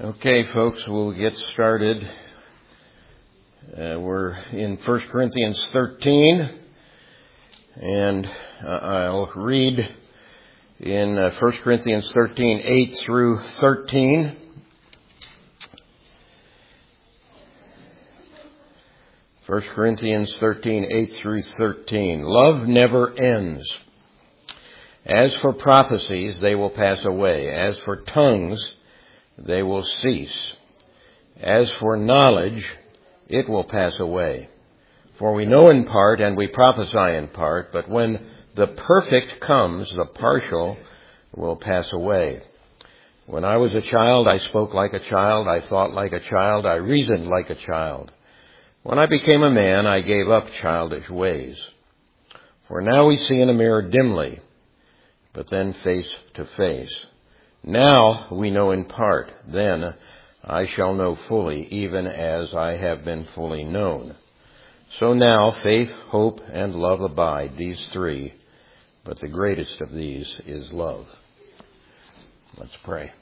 Okay, folks, we'll get started. We're in 1 Corinthians 13, and I'll read in 1 Corinthians 13, 8 through 13. First Corinthians 13, 8 through 13. Love never ends. As for prophecies, they will pass away. As for tongues, they will cease. As for knowledge, it will pass away. For we know in part and we prophesy in part, but when the perfect comes, the partial will pass away. When I was a child, I spoke like a child, I thought like a child, I reasoned like a child. When I became a man, I gave up childish ways. For now we see in a mirror dimly, but then face to face. Now we know in part, then I shall know fully, even as I have been fully known. So now faith, hope, and love abide, these three, but the greatest of these is love. Let's pray.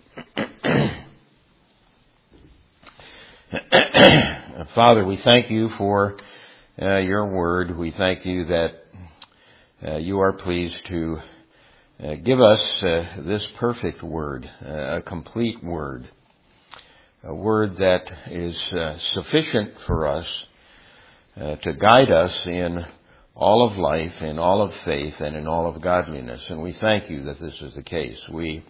Father, we thank you for your word. We thank you that you are pleased to give us this perfect word, a complete word, a word that is sufficient for us to guide us in all of life, in all of faith, and in all of godliness. And we thank you that this is the case. We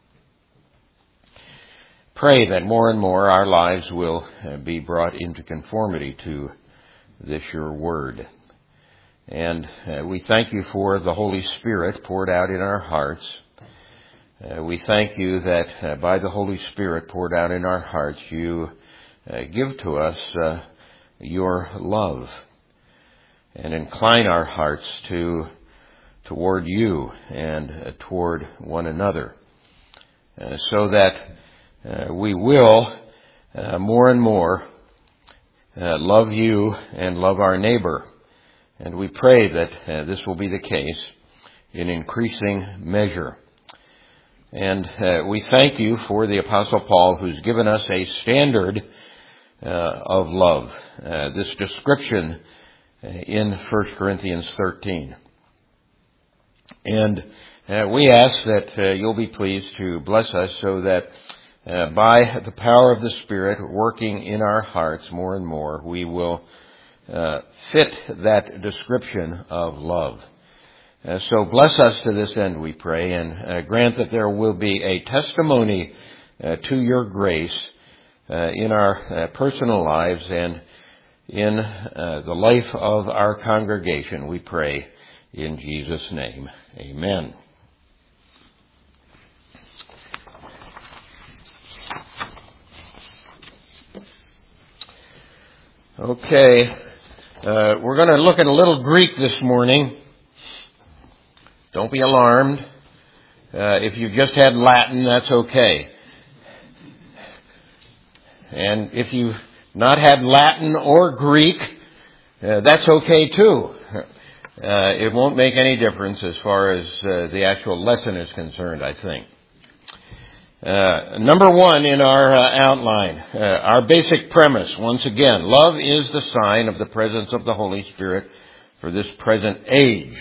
pray that more and more our lives will be brought into conformity to this your word. And we thank you for the Holy Spirit poured out in our hearts. We thank you that by the Holy Spirit poured out in our hearts, you give to us your love and incline our hearts toward you and toward one another, so that we will more and more love you and love our neighbor. And we pray that this will be the case in increasing measure. And we thank you for the Apostle Paul, who's given us a standard of love, this description in 1 Corinthians 13. And we ask that you'll be pleased to bless us so that by the power of the Spirit working in our hearts more and more, we will fit that description of love. So bless us to this end, we pray, and grant that there will be a testimony to your grace in our personal lives and in the life of our congregation, we pray in Jesus' name. Amen. Okay. We're going to look at a little Greek this morning. Don't be alarmed. If you've just had Latin, that's okay. And if you've not had Latin or Greek, that's okay too. It won't make any difference as far as the actual lesson is concerned, I think. Number one in our outline, our basic premise, once again, love is the sign of the presence of the Holy Spirit for this present age.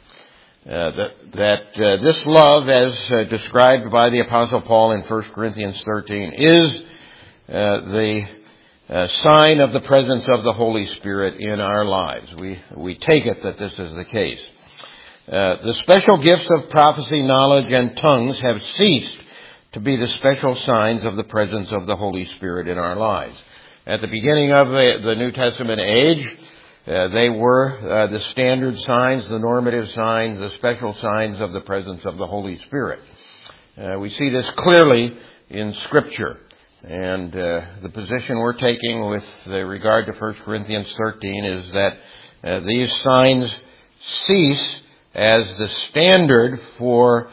This love, as described by the Apostle Paul in 1 Corinthians 13, is the sign of the presence of the Holy Spirit in our lives. We take it that this is the case. The special gifts of prophecy, knowledge, and tongues have ceased to be the special signs of the presence of the Holy Spirit in our lives. At the beginning of the New Testament age, they were the standard signs, the normative signs, the special signs of the presence of the Holy Spirit. We see this clearly in Scripture. And the position we're taking with regard to 1 Corinthians 13 is that these signs cease as the standard for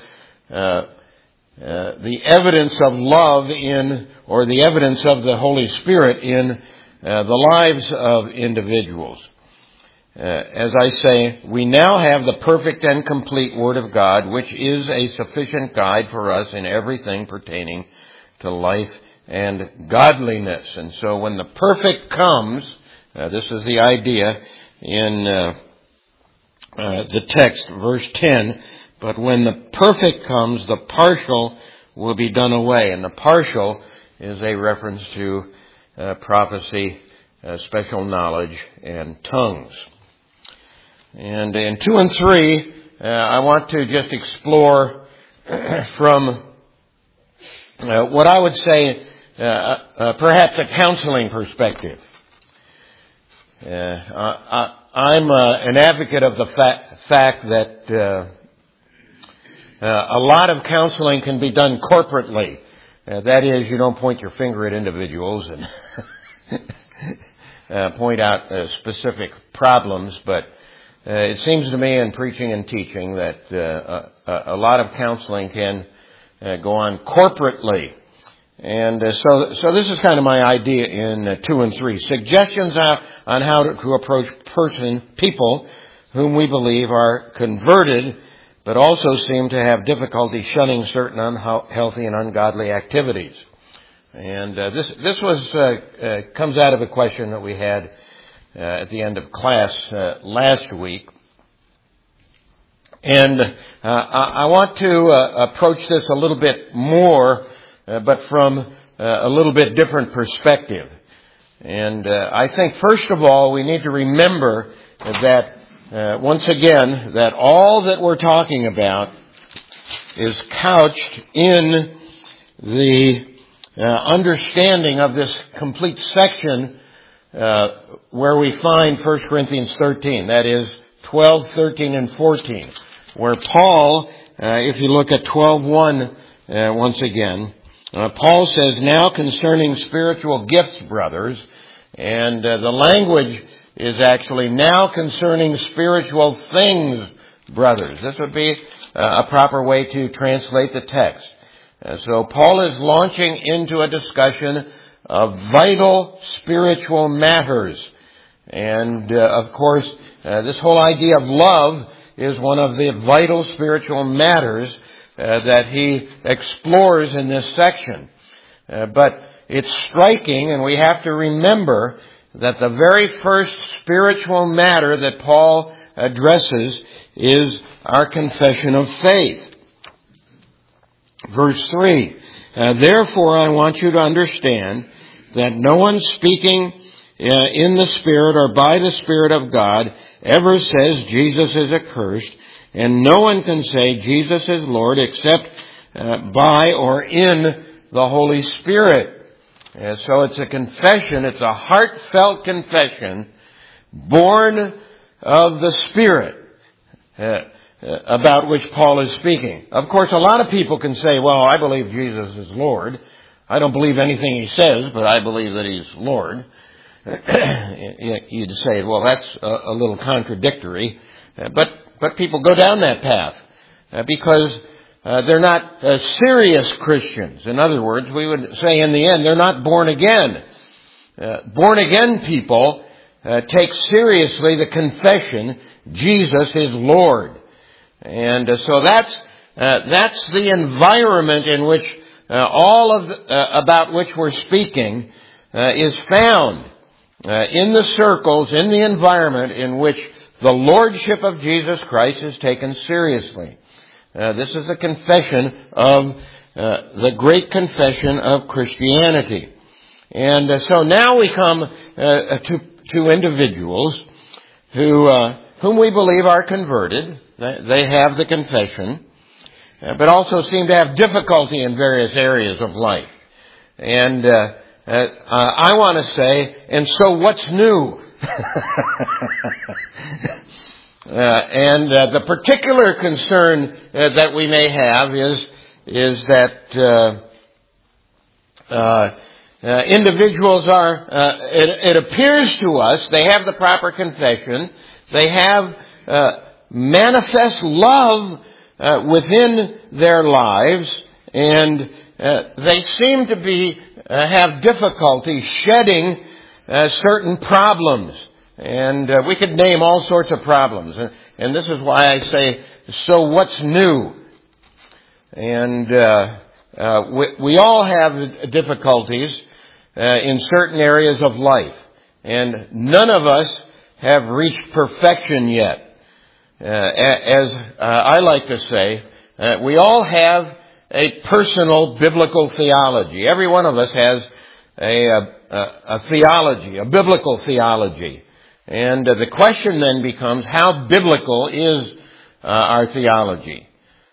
the evidence of love or the evidence of the Holy Spirit in the lives of individuals. As I say, we now have the perfect and complete Word of God, which is a sufficient guide for us in everything pertaining to life and godliness. And so when the perfect comes, this is the idea in the text, verse 10, but when the perfect comes, the partial will be done away. And the partial is a reference to prophecy, special knowledge, and tongues. And in 2 and 3, I want to just explore from what I would say perhaps a counseling perspective. I'm an advocate of the fact that a lot of counseling can be done corporately. That is, you don't point your finger at individuals and point out specific problems, but it seems to me in preaching and teaching that a lot of counseling can go on corporately. And so this is kind of my idea in 2 and 3. Suggestions on how to approach people whom we believe are converted, but also seem to have difficulty shunning certain unhealthy and ungodly activities. And this was comes out of a question that we had at the end of class last week. And I want to approach this a little bit more, but from a little bit different perspective. And I think, first of all, we need to remember that, once again, that all that we're talking about is couched in the understanding of this complete section where we find 1 Corinthians 13. That is 12, 13, and 14. Where Paul, if you look at 12:1 once again, Paul says, "Now concerning spiritual gifts, brothers," and the language is actually "now concerning spiritual things, brothers." This would be a proper way to translate the text. So Paul is launching into a discussion of vital spiritual matters. And, of course, this whole idea of love is one of the vital spiritual matters that he explores in this section. But it's striking, and we have to remember that the very first spiritual matter that Paul addresses is our confession of faith. Verse 3, "Therefore I want you to understand that no one speaking in the Spirit or by the Spirit of God ever says Jesus is accursed, and no one can say Jesus is Lord except by or in the Holy Spirit." So it's a confession, it's a heartfelt confession born of the Spirit about which Paul is speaking. Of course, a lot of people can say, well, I believe Jesus is Lord. I don't believe anything he says, but I believe that he's Lord. You'd say, well, that's a little contradictory. But people go down that path because they're not serious Christians. In other words, we would say in the end, they're not born again. Born again people take seriously the confession, Jesus is Lord. And so that's the environment in which all of about which we're speaking is found. In the circles, in the environment in which the Lordship of Jesus Christ is taken seriously. This is a confession of the great confession of Christianity. And so now we come to individuals whom we believe are converted. They have the confession, but also seem to have difficulty in various areas of life. And I want to say, and so what's new? And the particular concern that we may have is that individuals are, it appears to us, they have the proper confession, they have manifest love within their lives, and they seem to have difficulty shedding certain problems. And we could name all sorts of problems. And this is why I say, so what's new? And We all have difficulties in certain areas of life, and none of us have reached perfection yet. As I like to say, we all have a personal biblical theology. Every one of us has a theology, a biblical theology. And the question then becomes, how biblical is our theology?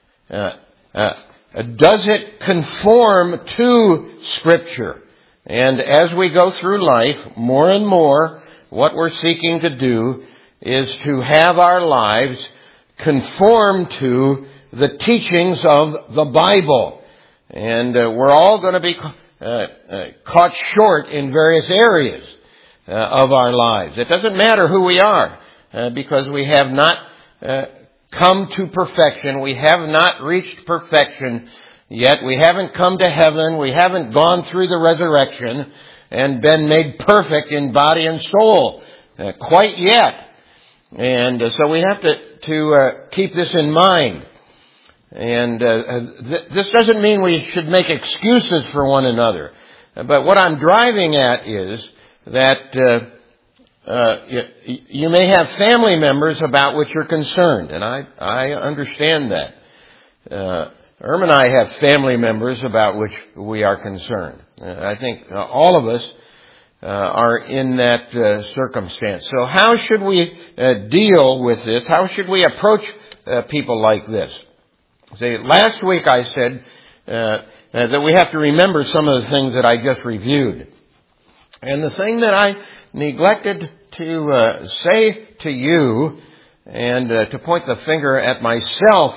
Does it conform to Scripture? And as we go through life, more and more, what we're seeking to do is to have our lives conform to the teachings of the Bible. And we're all going to be caught short in various areas of our lives. It doesn't matter who we are, because we have not come to perfection. We have not reached perfection yet. We haven't come to heaven. We haven't gone through the resurrection and been made perfect in body and soul quite yet. And so we have to keep this in mind. And this doesn't mean we should make excuses for one another. But what I'm driving at is that you may have family members about which you're concerned, and I understand that. Irma and I have family members about which we are concerned. I think all of us are in that circumstance. So how should we deal with this? How should we approach people like this? See, last week I said that we have to remember some of the things that I just reviewed. And the thing that I neglected to say to you and to point the finger at myself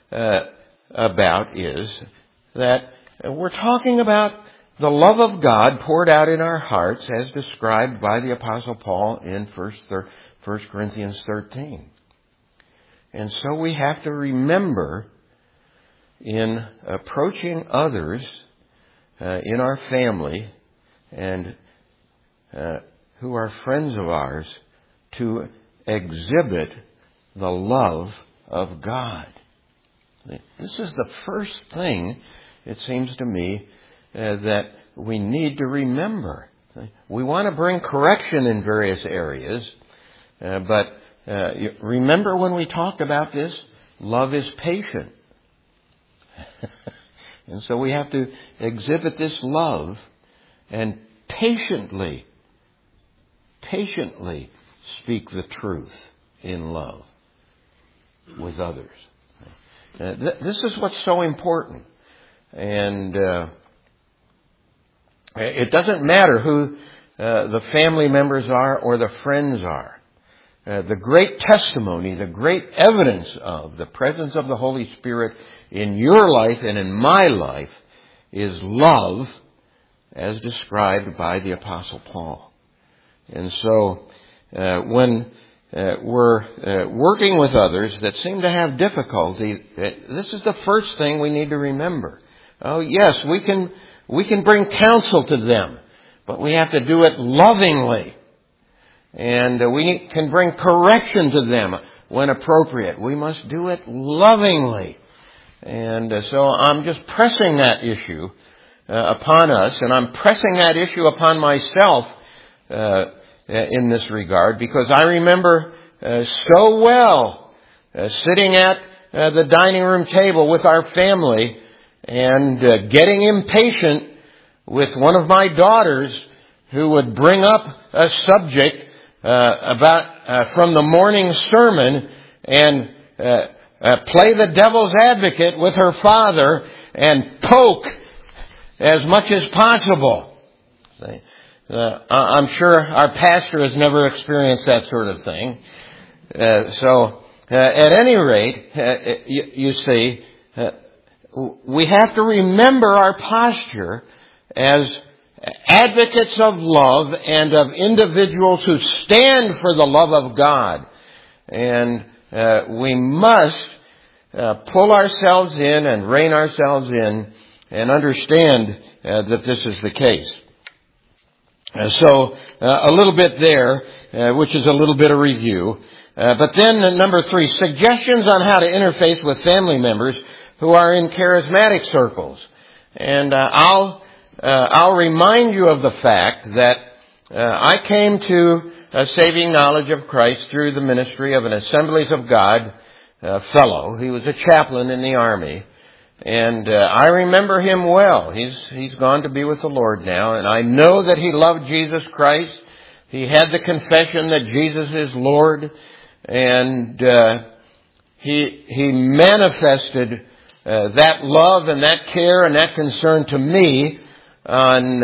about is that we're talking about the love of God poured out in our hearts as described by the Apostle Paul in 1 Corinthians 13. And so we have to remember in approaching others in our family and who are friends of ours to exhibit the love of God. This is the first thing, it seems to me, that we need to remember. We want to bring correction in various areas, but remember when we talked about this, love is patient. And so we have to exhibit this love and patiently speak the truth in love with others. This is what's so important. And it doesn't matter who the family members are or the friends are. The great testimony, the great evidence of the presence of the Holy Spirit in your life and in my life is love as described by the Apostle Paul. And so when we're working with others that seem to have difficulty, this is the first thing we need to remember. Oh yes, we can bring counsel to them, but we have to do it lovingly. And we can bring correction to them when appropriate. We must do it lovingly. And so I'm just pressing that issue upon us, and I'm pressing that issue upon myself in this regard, because I remember so well sitting at the dining room table with our family and getting impatient with one of my daughters who would bring up a subject about from the morning sermon and play the devil's advocate with her father and poke as much as possible. I'm sure our pastor has never experienced that sort of thing. So at any rate, you see, we have to remember our posture as advocates of love and of individuals who stand for the love of God. And we must pull ourselves in and rein ourselves in and understand that this is the case. So a little bit there, which is a little bit of review. But then number 3, suggestions on how to interface with family members who are in charismatic circles. And I'll remind you of the fact that I came to a saving knowledge of Christ through the ministry of an Assemblies of God fellow. He was a chaplain in the Army. And I remember him well. He's gone to be with the Lord now. And I know that he loved Jesus Christ. He had the confession that Jesus is Lord. And he manifested that love and that care and that concern to me on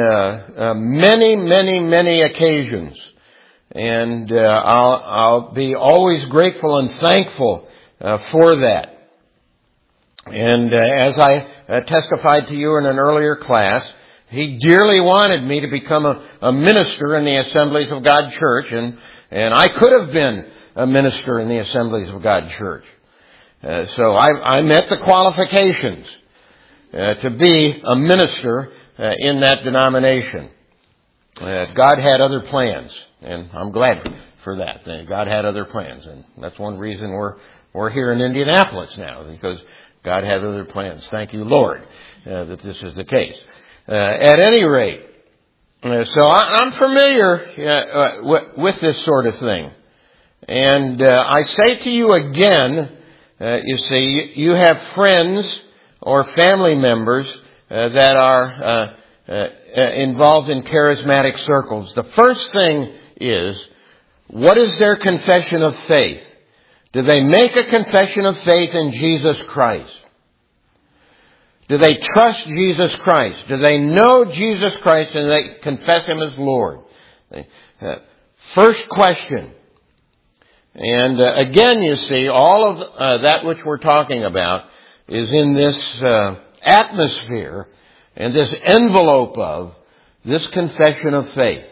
many occasions. And I'll be always grateful and thankful for that. And as I testified to you in an earlier class, he dearly wanted me to become a minister in the Assemblies of God Church, and I could have been a minister in the Assemblies of God Church. So I met the qualifications to be a minister in that denomination. God had other plans, and I'm glad for that. God had other plans, and that's one reason we're here in Indianapolis now, because God had other plans. Thank you, Lord, that this is the case. At any rate, so I'm familiar with this sort of thing. And I say to you again, you see, you have friends or family members that are involved in charismatic circles. The first thing is, what is their confession of faith? Do they make a confession of faith in Jesus Christ? Do they trust Jesus Christ? Do they know Jesus Christ and they confess Him as Lord? First question. And again, you see, all of that which we're talking about is in this atmosphere and this envelope of this confession of faith.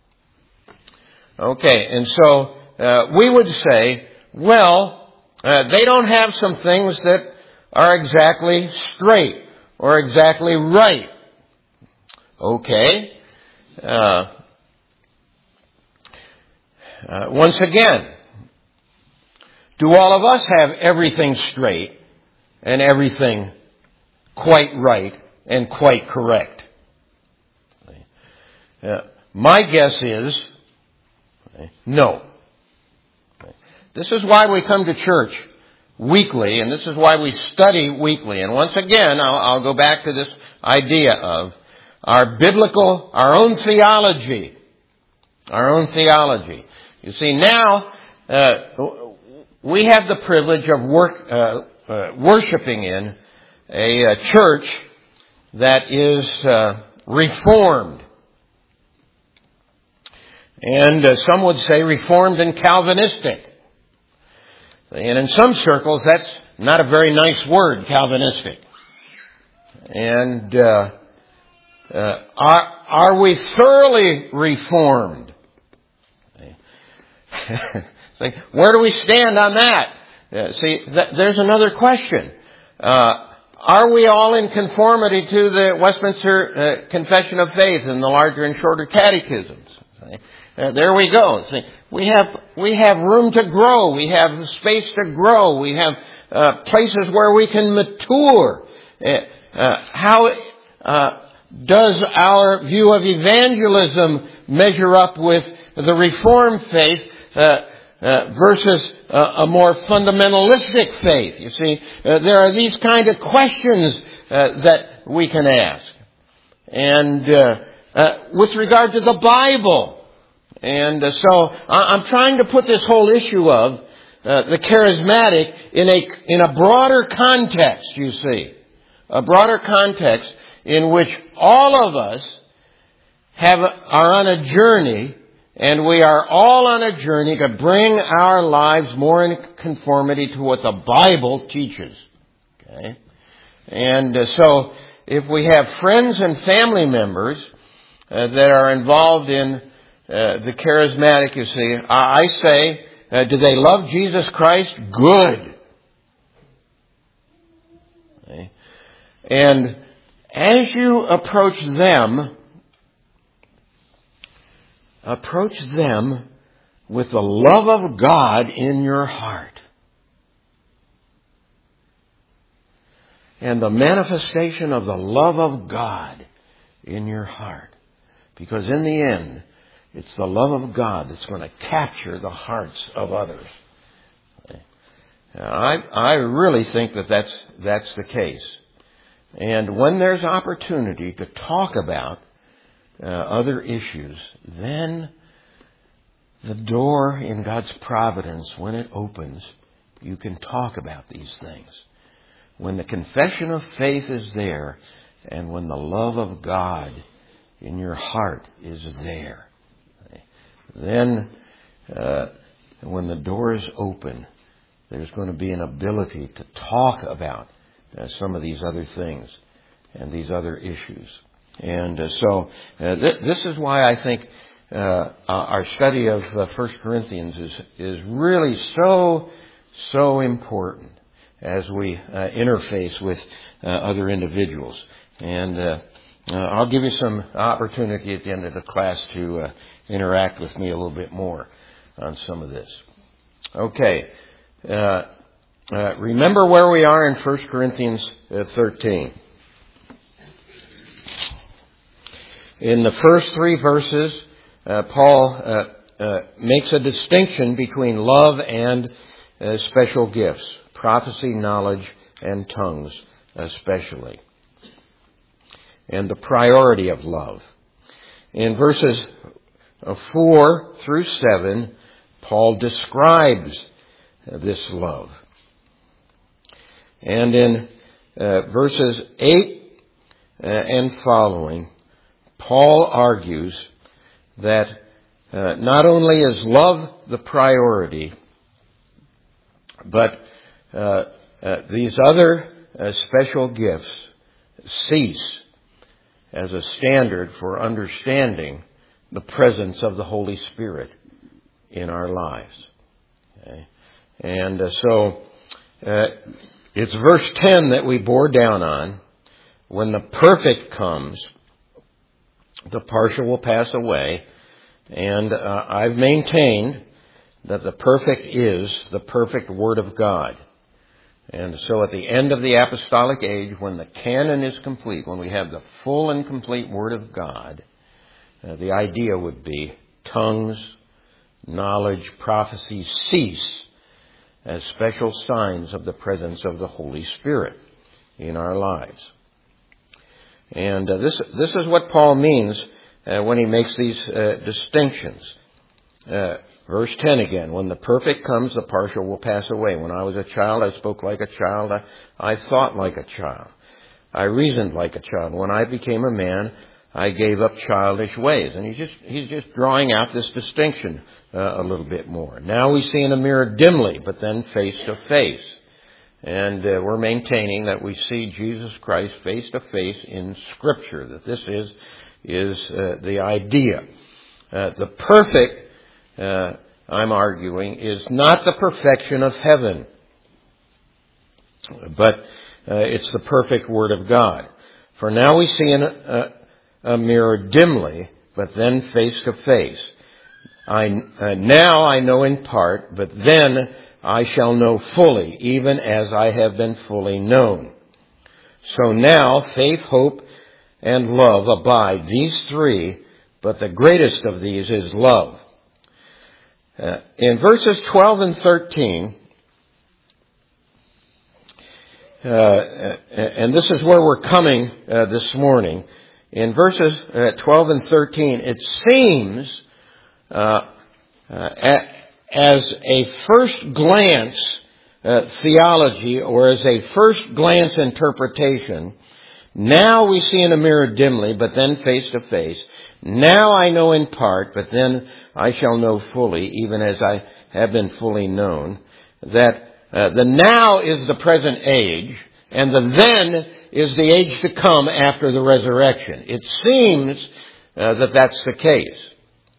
Okay, and so we would say, well, they don't have some things that are exactly straight or exactly right. Okay. Once again, do all of us have everything straight and everything quite right and quite correct? My guess is no. This is why we come to church weekly, and this is why we study weekly. And once again, I'll go back to this idea of our biblical, our own theology. Our own theology. You see, now we have the privilege of worshiping in a church that is Reformed. And some would say Reformed and Calvinistic. And in some circles, that's not a very nice word, Calvinistic. And are we thoroughly Reformed? Where do we stand on that? There's another question. Are we all in conformity to the Westminster Confession of Faith and the larger and shorter catechisms? There we go. We have room to grow. We have space to grow. We have places where we can mature. How does our view of evangelism measure up with the Reformed faith versus a more fundamentalistic faith? You see, there are these kind of questions that we can ask. And with regard to the Bible, and so I'm trying to put this whole issue of the charismatic in a broader context, you see. A broader context in which all of us are on a journey, and we are all on a journey to bring our lives more in conformity to what the Bible teaches. Okay? And so if we have friends and family members that are involved in the charismatic, you see, I say, do they love Jesus Christ? Good. Okay. And as you approach them with the love of God in your heart. and the manifestation of the love of God in your heart. Because in the end, it's the love of God that's going to capture the hearts of others. I really think that that's the case. And when there's opportunity to talk about other issues, then the door in God's providence, when it opens, you can talk about these things. When the confession of faith is there, and when the love of God in your heart is there, then when the door is open, there's going to be an ability to talk about some of these other things and these other issues. And this is why I think our study of 1 Corinthians is really so important as we interface with other individuals. And I'll give you some opportunity at the end of the class to interact with me a little bit more on some of this. Okay. Remember where we are in 1 Corinthians 13. In the first 3 verses, Paul makes a distinction between love and special gifts, prophecy, knowledge, and tongues especially, and the priority of love. In verses 4 through 7, Paul describes this love. And in verses 8 and following, Paul argues that not only is love the priority, but these other special gifts cease as a standard for understanding the presence of the Holy Spirit in our lives. Okay? And so it's verse 10 that we bore down on. When the perfect comes, the partial will pass away. And I've maintained that the perfect is the perfect Word of God. And so at the end of the apostolic age, when the canon is complete, when we have the full and complete Word of God, the idea would be tongues, knowledge, prophecy cease as special signs of the presence of the Holy Spirit in our lives. And this is what Paul means when he makes these distinctions. Verse 10 again, when the perfect comes, the partial will pass away. When I was a child, I spoke like a child. I thought like a child. I reasoned like a child. When I became a man, I gave up childish ways. And he's just drawing out this distinction a little bit more. Now we see in a mirror dimly, but then face to face. And we're maintaining that we see Jesus Christ face to face in Scripture, that this is the idea. The perfect, I'm arguing, is not the perfection of heaven, but it's the perfect Word of God. For now we see in a mirror dimly, but then face to face. Now I know in part, but then I shall know fully, even as I have been fully known. So now faith, hope, and love abide, these 3, but the greatest of these is love. In verses 12 and 13, and this is where we're coming this morning, in verses 12 and 13, it seems as a first glance theology, or as a first glance interpretation, now we see in a mirror dimly, but then face to face. Now I know in part, but then I shall know fully, even as I have been fully known. That the now is the present age, and the then is the age to come after the resurrection. It seems that that's the case.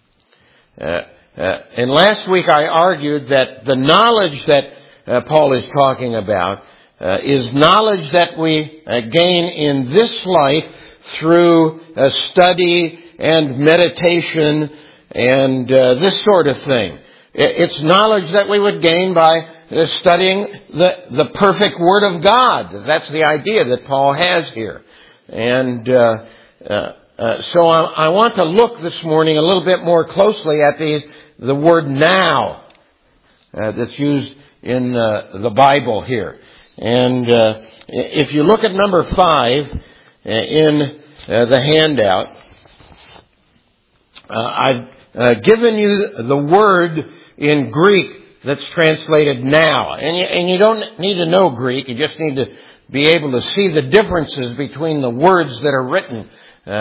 And last week I argued that the knowledge that Paul is talking about is knowledge that we gain in this life through study and meditation and this sort of thing. It's knowledge that we would gain by studying the perfect Word of God. That's the idea that Paul has here. And so I want to look this morning a little bit more closely at the word now that's used in the Bible here. And if you look at number 5 in the handout, I've given you the word in Greek that's translated now. And you don't need to know Greek. You just need to be able to see the differences between the words that are written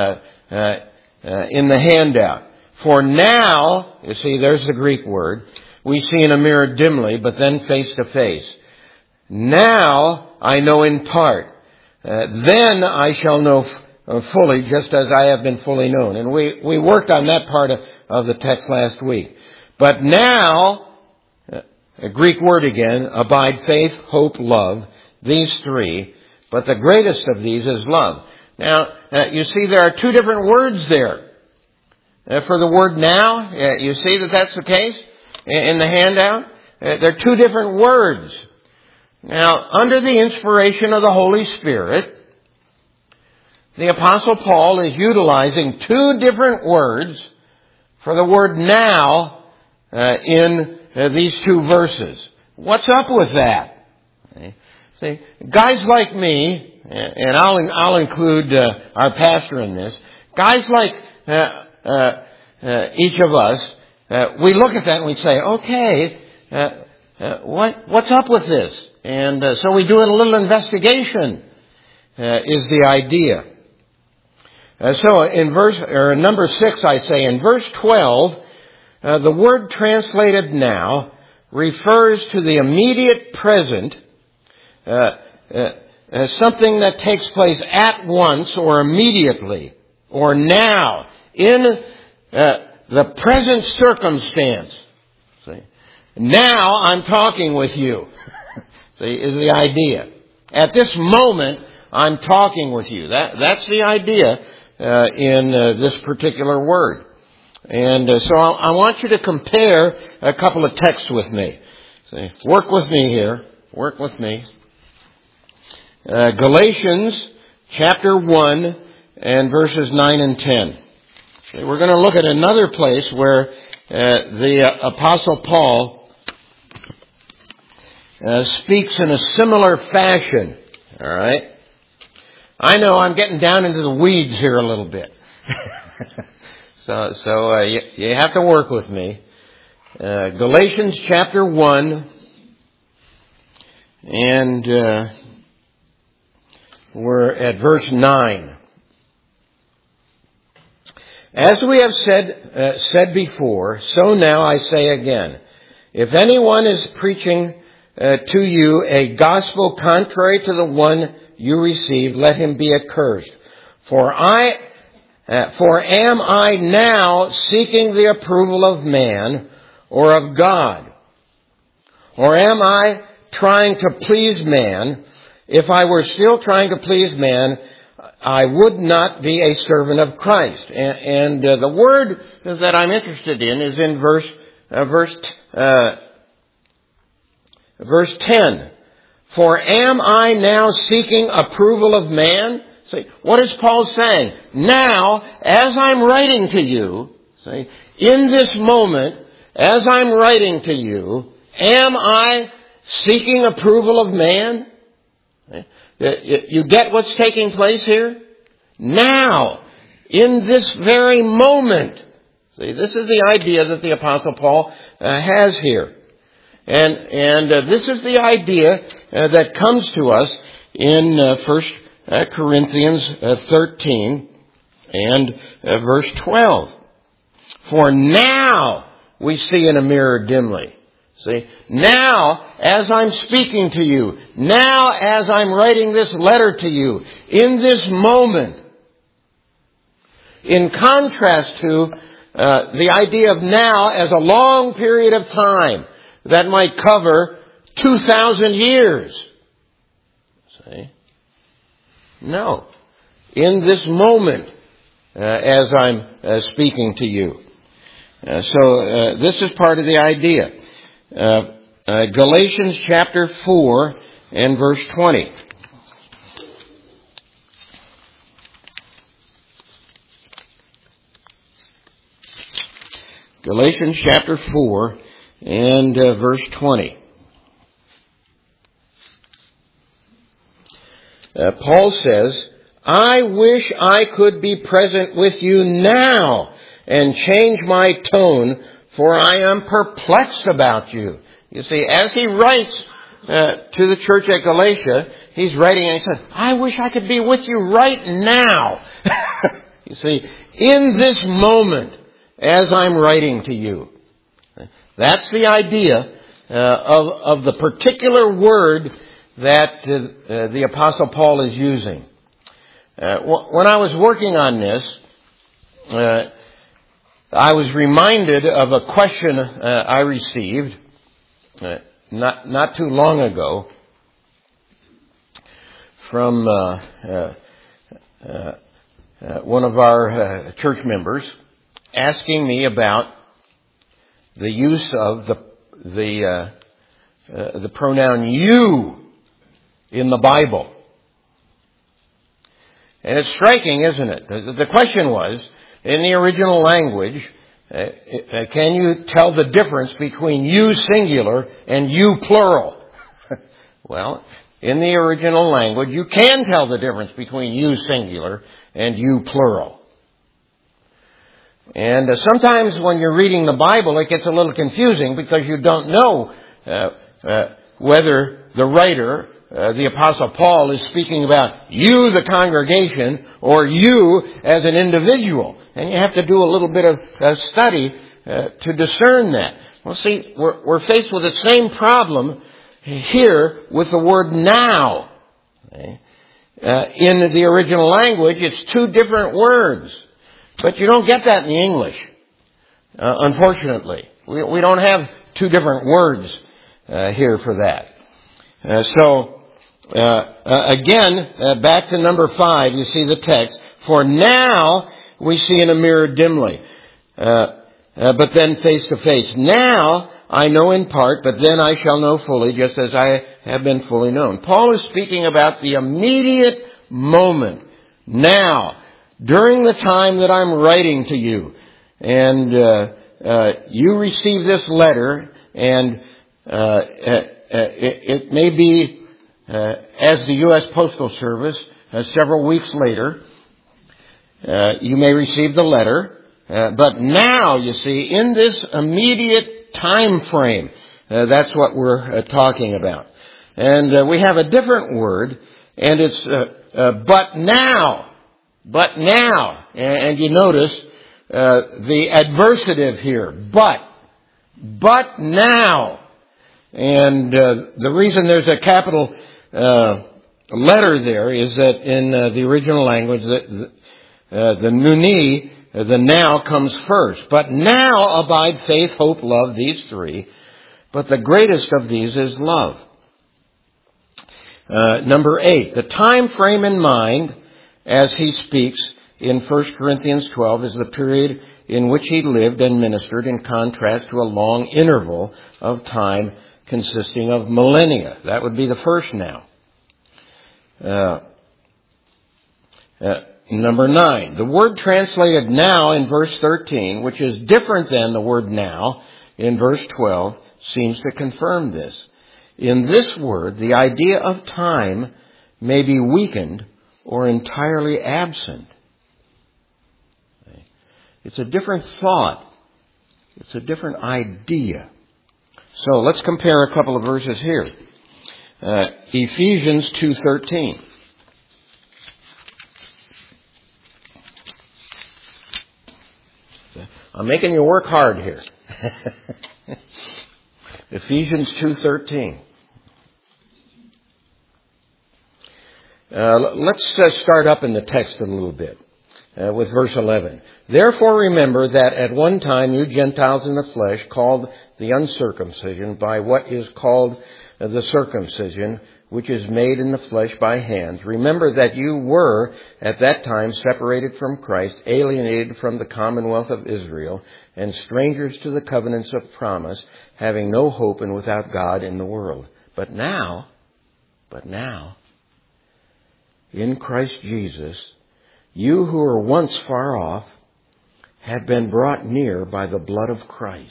in the handout. For now, you see, there's the Greek word. We see in a mirror dimly, but then face to face. Now I know in part. Then I shall know fully, just as I have been fully known. And we worked on that part of the text last week. But now, a Greek word again, abide faith, hope, love, these three. But the greatest of these is love. Now, you see there are two different words there. For the word now, you see that that's the case in the handout? There are two different words. Now, under the inspiration of the Holy Spirit, the Apostle Paul is utilizing two different words for the word now in these two verses. What's up with that? See, guys like me, and I'll include our pastor in this, guys like each of us, we look at that and we say, okay, what's up with this? And so we do a little investigation, is the idea. So in number 6, I say, in verse 12, the word translated now refers to the immediate present, something that takes place at once or immediately or now in the present circumstance. See? Now I'm talking with you. See, is the idea. At this moment, I'm talking with you. That's the idea in this particular word. And so I want you to compare a couple of texts with me. See, work with me here. Work with me. Galatians chapter 1 and verses 9 and 10. See, we're going to look at another place where the Apostle Paul speaks in a similar fashion. All right? I know I'm getting down into the weeds here a little bit. So you have to work with me. Galatians chapter 1 and we're at verse 9. As we have said before, so now I say again, if anyone is preaching to you a gospel contrary to the one you received, let him be accursed. For am I now seeking the approval of man or of God? Or am I trying to please man? If I were still trying to please man, I would not be a servant of Christ. And the word that I'm interested in is in verse 10. For am I now seeking approval of man? See, what is Paul saying? Now, as I'm writing to you, see, in this moment, as I'm writing to you, am I seeking approval of man? You get what's taking place here? Now, in this very moment. See, this is the idea that the Apostle Paul has here. And this is the idea that comes to us in 1 Corinthians 13 and verse 12. For now we see in a mirror dimly. See, now as I'm speaking to you, now as I'm writing this letter to you, in this moment, in contrast to the idea of now as a long period of time that might cover 2,000 years. See? No. In this moment, as I'm speaking to you. So this is part of the idea. Galatians chapter 4 and verse 20. Galatians chapter 4 and verse 20. Paul says, I wish I could be present with you now and change my tone, for I am perplexed about you. You see, as he writes to the church at Galatia, he's writing and he says, I wish I could be with you right now. You see, in this moment, as I'm writing to you. That's the idea of the particular word that the Apostle Paul is using. When I was working on this, I was reminded of a question I received not too long ago from one of our church members, asking me about the use of the pronoun you in the Bible. And it's striking, isn't it? The question was, in the original language, can you tell the difference between you singular and you plural? Well, in the original language, you can tell the difference between you singular and you plural. And sometimes when you're reading the Bible, it gets a little confusing because you don't know whether the writer, the Apostle Paul, is speaking about you, the congregation, or you as an individual. And you have to do a little bit of study to discern that. Well, see, we're faced with the same problem here with the word now. Okay? In the original language, it's two different words. But you don't get that in the English, unfortunately. We don't have two different words here for that. Again, back to number 5, you see the text. For now we see in a mirror dimly, but then face to face. Now I know in part, but then I shall know fully, just as I have been fully known. Paul is speaking about the immediate moment, now, during the time that I'm writing to you. And you receive this letter, and it may be, as the U.S. Postal Service, several weeks later, you may receive the letter. But now, you see, in this immediate time frame, that's what we're talking about. And we have a different word, and it's but now. But now. And you notice the adversative here. But now. And the reason there's a capital letter there is that in the original language, the nuni, the now, comes first. But now abide faith, hope, love, these three. But the greatest of these is love. Number 8, the time frame in mind as he speaks in 1 Corinthians 12 is the period in which he lived and ministered, in contrast to a long interval of time consisting of millennia. That would be the first now. Number 9, the word translated now in verse 13, which is different than the word now in verse 12, seems to confirm this. In this word, the idea of time may be weakened or entirely absent. It's a different thought. It's a different idea. So let's compare a couple of verses here. Ephesians 2:13. I'm making you work hard here. Ephesians 2:13. Let's start up in the text a little bit with verse 11. Therefore remember that at one time you Gentiles in the flesh, called the uncircumcision by what is called the circumcision, which is made in the flesh by hands. Remember that you were at that time separated from Christ, alienated from the commonwealth of Israel, and strangers to the covenants of promise, having no hope and without God in the world. But now, in Christ Jesus, you who were once far off have been brought near by the blood of Christ.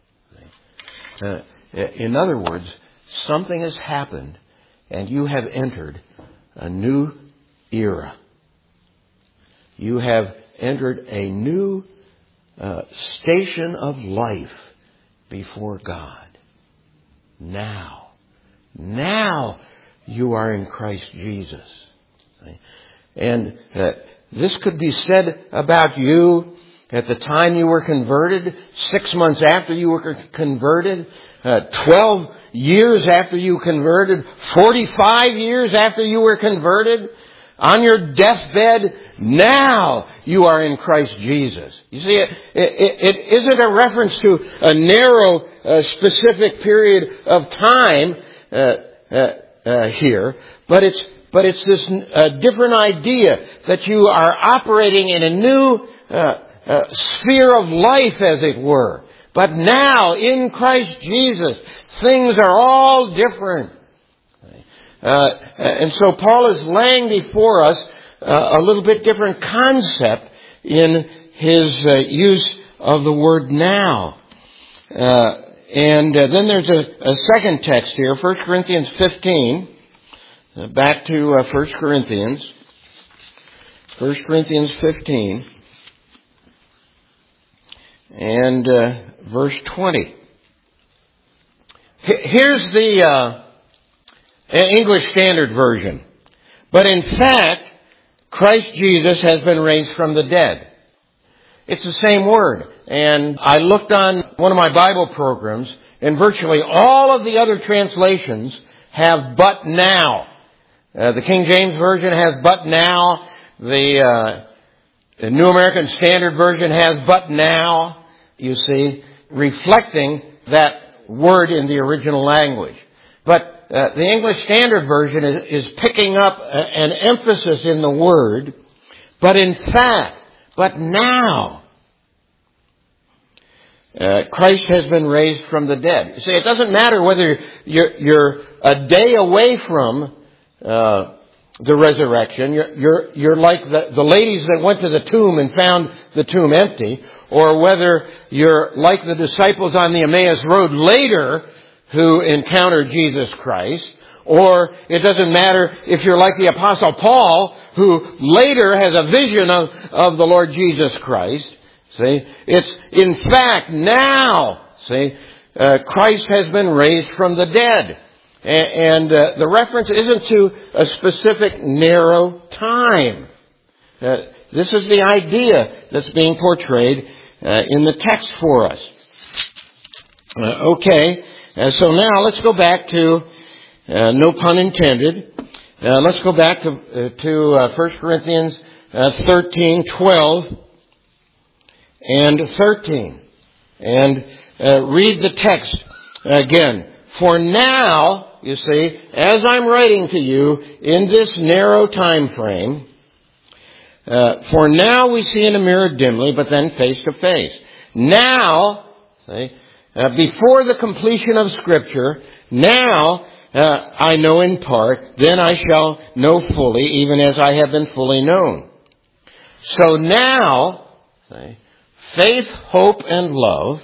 In other words, something has happened and you have entered a new era. You have entered a new station of life before God. Now you are in Christ Jesus. And this could be said about you at the time you were converted, 6 months after you were converted, 12 years after you converted, 45 years after you were converted, on your deathbed. Now you are in Christ Jesus. You see, it isn't a reference to a narrow, specific period of time here, but it's this different idea that you are operating in a new sphere of life, as it were. But now, in Christ Jesus, things are all different. And so Paul is laying before us a little bit different concept in his use of the word now. And then there's a second text here, 1 Corinthians 15. Back to 1 Corinthians. 1 Corinthians 15. And verse 20. Here's the English Standard Version. But in fact, Christ Jesus has been raised from the dead. It's the same word. And I looked on one of my Bible programs, and virtually all of the other translations have but now. The King James Version has but now. The New American Standard Version has but now, you see, reflecting that word in the original language. But the English Standard Version is picking up an emphasis in the word, but in fact, but now, Christ has been raised from the dead. You see, it doesn't matter whether you're a day away from the resurrection. You're like the ladies that went to the tomb and found the tomb empty, or whether you're like the disciples on the Emmaus Road later who encountered Jesus Christ, or it doesn't matter if you're like the Apostle Paul, who later has a vision of the Lord Jesus Christ. See, it's in fact now, see, Christ has been raised from the dead. And the reference isn't to a specific narrow time. This is the idea that's being portrayed in the text for us. Okay, so now let's go back to, no pun intended, let's go back to 1 Corinthians 13, 12 and 13. And read the text again. For now, you see, as I'm writing to you in this narrow time frame, for now we see in a mirror dimly, but then face to face. Now, see, before the completion of Scripture, now I know in part, then I shall know fully, even as I have been fully known. So now, see, faith, hope, and love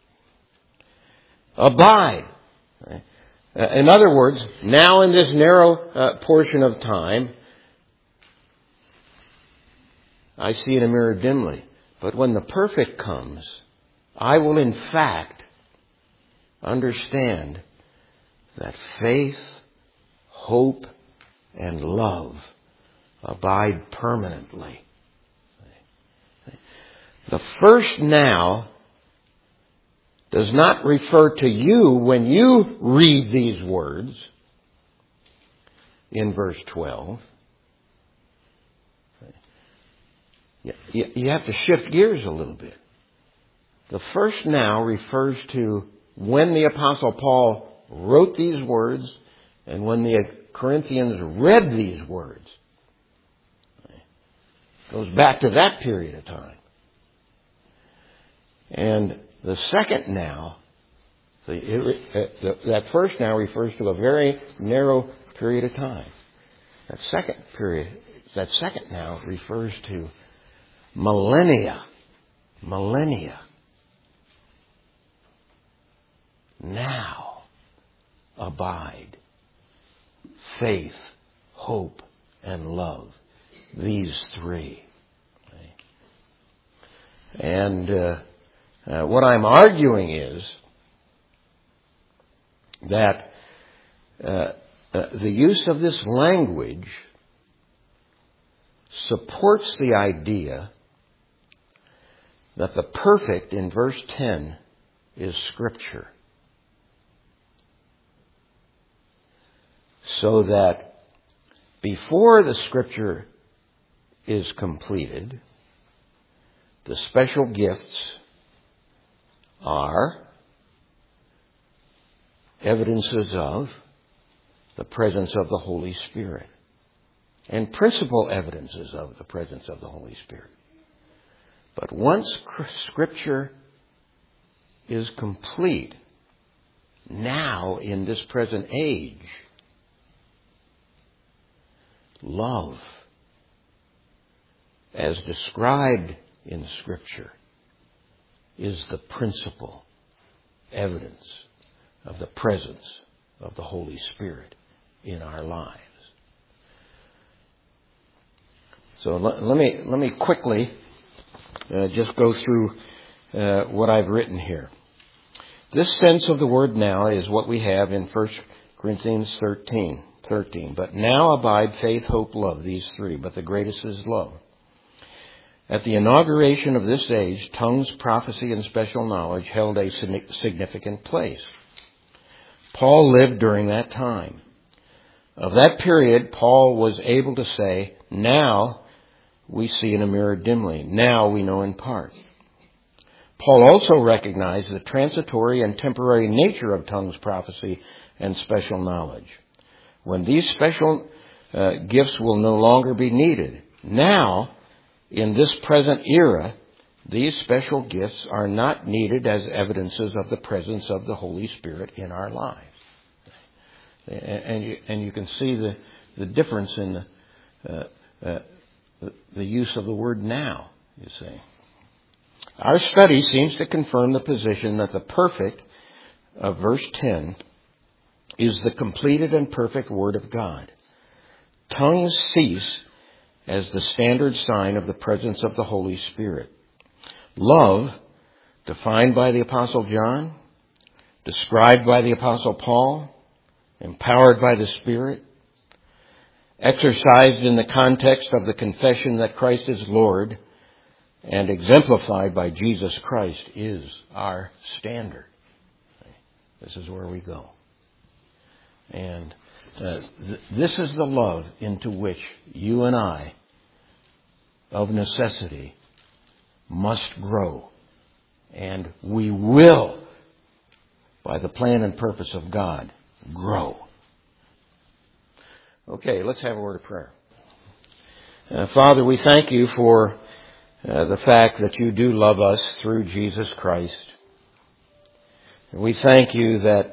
abide. In other words, now in this narrow portion of time, I see in a mirror dimly. But when the perfect comes, I will in fact understand that faith, hope, and love abide permanently. The first now does not refer to you when you read these words in verse 12. You have to shift gears a little bit. The first now refers to when the Apostle Paul wrote these words and when the Corinthians read these words. It goes back to that period of time. And the second now, that first now refers to a very narrow period of time. That second now refers to millennia. Millennia. Now abide faith, hope, and love. These three. And what I'm arguing is that the use of this language supports the idea that the perfect in verse 10 is Scripture. So that before the Scripture is completed, the special gifts are evidences of the presence of the Holy Spirit and principal evidences of the presence of the Holy Spirit. But once Scripture is complete, now in this present age, love, as described in Scripture, is the principal evidence of the presence of the Holy Spirit in our lives. So let me quickly just go through what I've written here. This sense of the word now is what we have in 1 Corinthians 13. But now abide faith, hope, love, these three, but the greatest is love. At the inauguration of this age, tongues, prophecy, and special knowledge held a significant place. Paul lived during that time. Of that period, Paul was able to say, now we see in a mirror dimly. Now we know in part. Paul also recognized the transitory and temporary nature of tongues, prophecy, and special knowledge. When these special gifts will no longer be needed. Now, in this present era, these special gifts are not needed as evidences of the presence of the Holy Spirit in our lives. And you can see the difference in the use of the word now, you see. Our study seems to confirm the position that the perfect of verse 10 is the completed and perfect Word of God. Tongues cease as the standard sign of the presence of the Holy Spirit. Love, defined by the Apostle John, described by the Apostle Paul, empowered by the Spirit, exercised in the context of the confession that Christ is Lord, and exemplified by Jesus Christ, is our standard. This is where we go. And this is the love into which you and I, of necessity, must grow. And we will, by the plan and purpose of God, grow. Okay, let's have a word of prayer. Father, we thank you for the fact that you do love us through Jesus Christ. We thank you that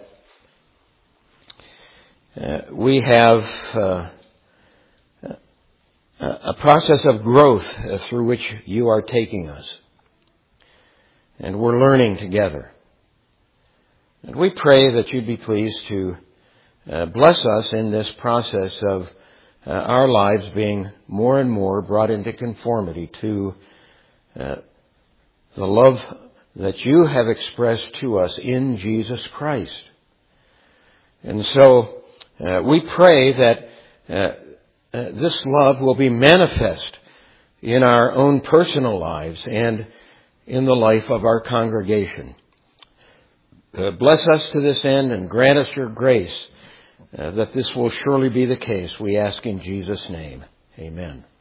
we have a process of growth through which you are taking us. And we're learning together. And we pray that you'd be pleased to bless us in this process of our lives being more and more brought into conformity to the love that you have expressed to us in Jesus Christ. And so we pray that this love will be manifest in our own personal lives and in the life of our congregation. Bless us to this end and grant us your grace that this will surely be the case. We ask in Jesus' name. Amen.